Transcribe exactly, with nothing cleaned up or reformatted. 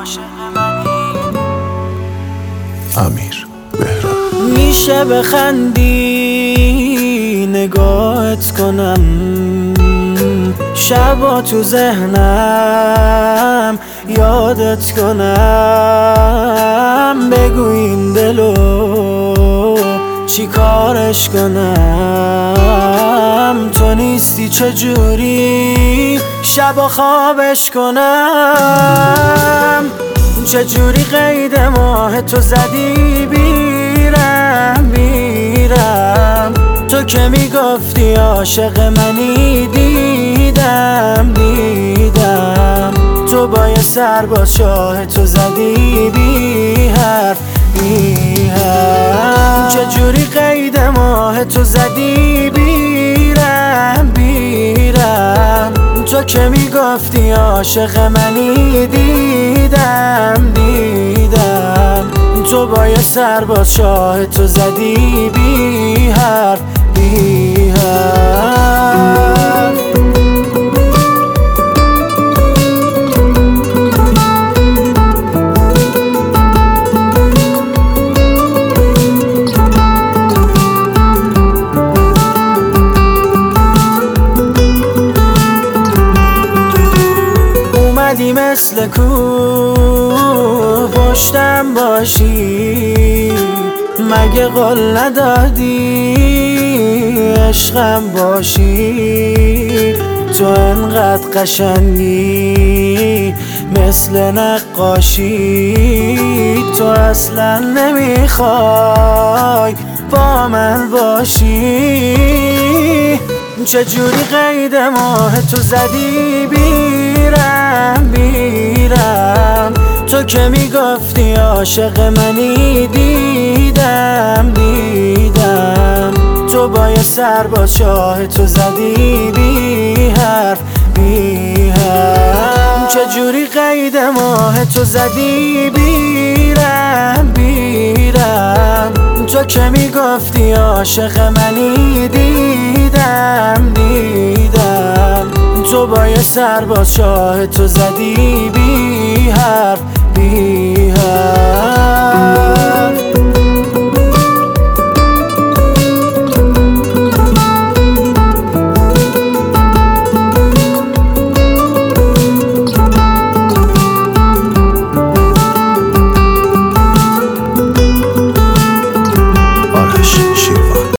عاشق منی. امیر بهرام. میشه بخندی نگاهت کنم، شبا تو ذهنم یادت کنم. بگو این دلو چی کارش کنم، تو نیستی چجوری شبا خوابش کنم. چجوری قید ماه تو زدی بیرم بیرم، تو که میگفتی عاشق منی. دیدم دیدم تو با یه سرباز شاه تو زدی بی حرف بی حرف. چجوری قید ماه تو زدی بیرم بیرم، تو که میگفتی عاشق منی. دیدم دیدم تو با یه سرباز شاه تو زدی بی حرف بی حرف. اومدی مثل کوه پشتم باشی، مگه قول ندادی عشقم باشی. تو انقدر قشنگی مثل نقاشی، تو اصلا نمیخوای با من باشی. چجوری قید ماه تو زدی بیرم بیرم، تو که میگفتی عاشق منی. دیدم دیدم تو با یه سرباز شاه تو زدی بی حرف بی حرف. چجوری قید ماه تو زدی بیرم بیرم، تو که میگفتی عاشق منی. دیدم دیدم تو با یه سرباز شاه تو زدی بی حرف بی حرف.